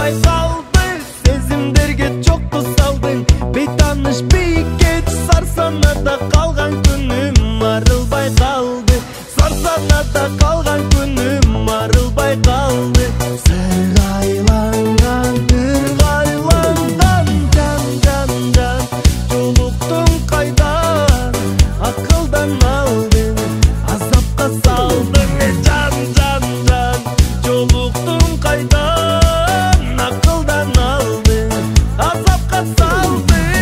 байкалды, сезимдерге чокку салдың. Бейтаныш бийкеч сарсанада калган күнүм арылбай калды. Сарсанада калган күнүм арылбай калды. Сыргайланган ыргайланган жан жолуктум кайдан, акылдан алдың, азапка салдың. Жан жолуктум кайдан, акылдан алдың, азапка салдың.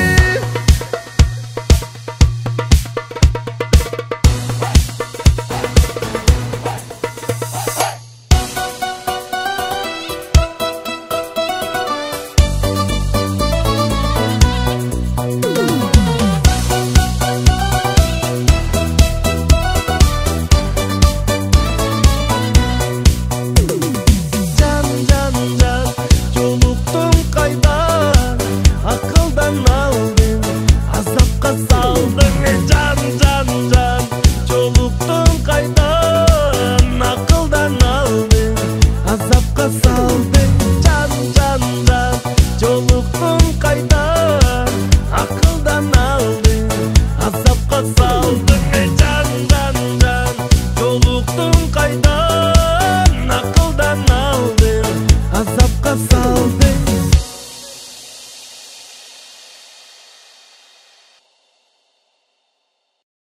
Жолуктум кайдан, акылдан алдың, азапка салдың. Жан жолуктум кайдан, акылдан алдың, азапка салдың.